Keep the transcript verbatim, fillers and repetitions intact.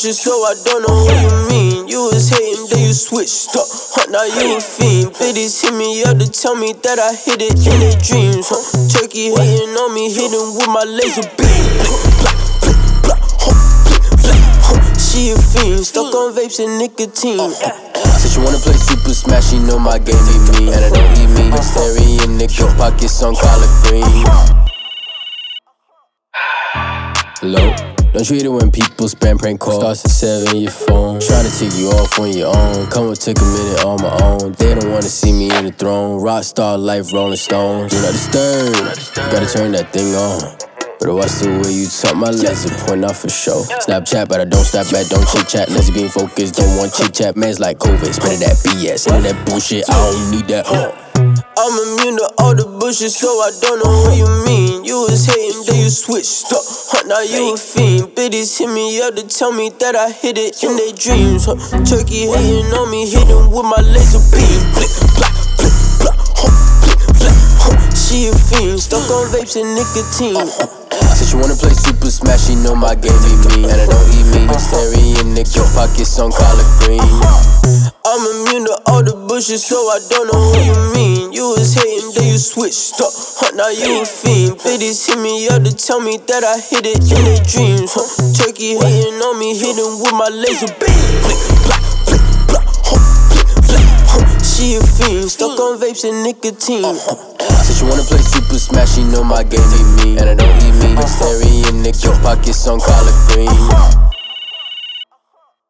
bushes, so I don't know what you mean. You was hating, then you switched up, huh? Now you a fiend. Bitches hit me up to tell me that I hit it in their dreams, huh? Turkey hating on me, hitting with my laser beam. She a fiend, stuck on vapes and nicotine. Said she wanna play Super Smash, she know my game be mean. And I don't eat me, Mystery nigga pockets on collard green. Hello? Don't treat it when people spam prank calls. Starts at seven, your phone. Tryna take you off on your own. Come and take a minute on my own. They don't wanna see me in the throne. Rockstar life, Rolling Stones. Do not disturb. Gotta turn that thing on. But watch the way you talk, my legs will point out for sure. Snapchat, but I don't stop back, don't chit chat. Let's be focused, don't want chit chat. Man's like COVID, spreading that B S, into that bullshit. I don't need that. Huh. I'm immune to all the bullshit, so I don't know what you mean. You was hating, then you switched up, huh? Now you a fiend. Bitches hit me up to tell me that I hit it in their dreams, huh? Turkey hating on me, hitting with my laser beam. Blick, blah, blick, blah, huh, blick, blah, huh. She a fiend, stuck on vapes and nicotine. Said she wanna play Super Smash, she know my game be mean. And I don't eat me, Mystery nigga pockets on collard green. I'm immune to all the bullshit, so I don't know what you mean. You was hating, then you switched up, huh? Now you a fiend. Bitches hit me up to tell me that I hit it in their dreams, huh? Turkey hating on me, hitting with my laser beam. Blick, blah, blick, blah, huh, blick, blah, huh. She a fiend, stuck on vapes and nicotine. Said she wanna play Super Smash, she know my game be mean. And I don't eat me, Mystery nigga pockets on collard green.